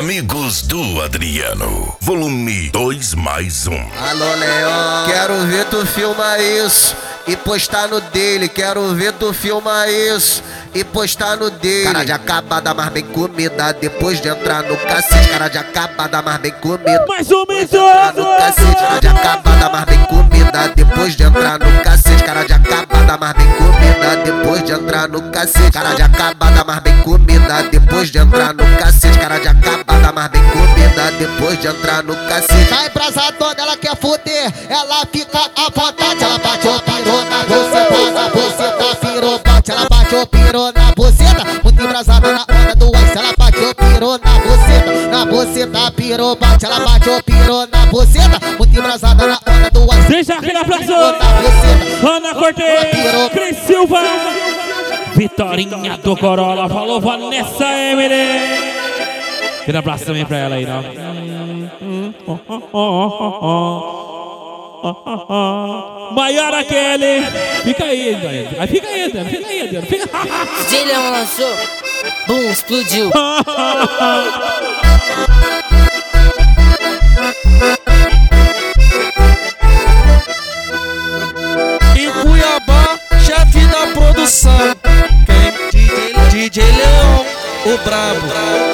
Amigos do Adriano, volume 2+1. Alô, Leão, quero ver tu filmar isso e postar no dele. Quero ver tu filmar isso e postar no dele. Cara de acabada, mas bem comida. Depois de entrar no cacete, cara de acabada, mas bem comida. Mais um minuto! No cacete, cara de acabada, mas bem comida. Depois de entrar no cacete, cara de acabada, mas bem comida. Depois de entrar no cacete, cara de acabada, mas bem comida. Depois de entrar no cacete, cara de acabada, mas bem comida. Depois de entrar no cacete. Sai embrasadona, ela quer foder, ela fica à vontade. Ela bate o pirou na buceta, pirou, bate, ela bate o pirou na buceta. Muito embrasada na hora do ice, ela bate o pirou na buceta, pirou, bate, ela bate o pirou na buceta. Muito embrasada na hora do ice. Deixa aquele abraço! Ana Cortez, Cris Silva, Vitorinha do Corolla, falou Vanessa Emily. Aquele abraço também pra ela aí, não? Maiara Kelly, fica aí, Adriano. Fica aí, Adriano. DJ Leão lançou, bum, explodiu.